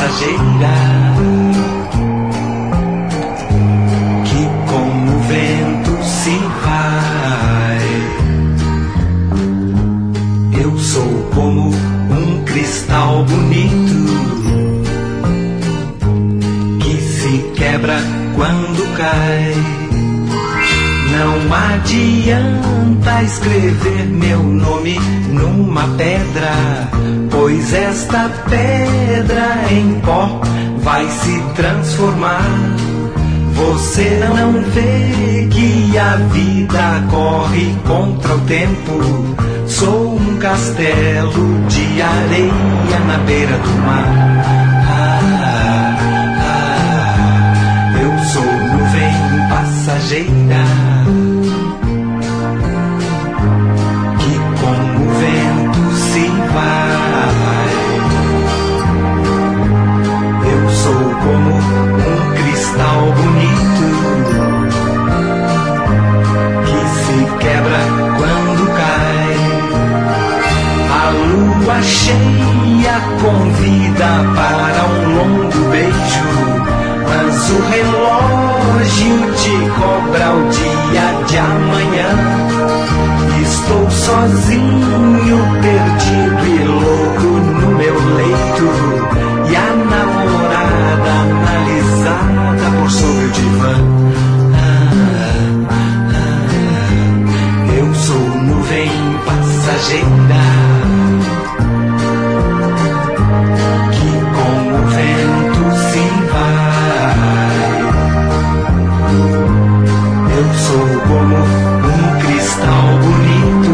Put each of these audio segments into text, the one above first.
passageira que como o vento se vai. Eu sou como um cristal bonito que se quebra quando cai. Não adianta escrever meu nome numa pedra, pois esta pedra em pó vai se transformar. Você não vê que a vida corre contra o tempo. Sou um castelo de areia na beira do mar. Eu sou nuvem passageira que como o vento se vai. Eu sou como um cristal bonito que se quebra quando cai. A lua cheia convida para um longo beijo, mas o relógio te cobra o dia de amanhã. Estou sozinho, perdido e louco no meu leito, e a namorada analisada por sobre o divã. Eu sou nuvem passageira que com o vento se vai. Eu sou como um cristal bonito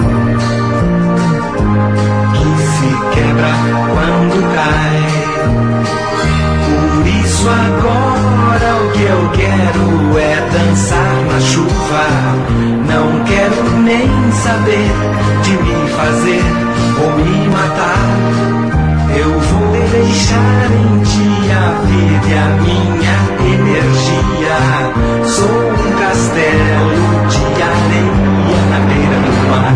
que se quebra quando cai. Por isso agora o que eu quero é dançar na chuva. Não quero nem saber de me fazer ou me matar. Eu vou deixar em ti a vida e a minha energia. Sou um castelo de areia na beira do mar.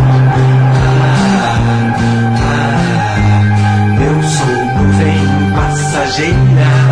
Eu sou nuvem passageira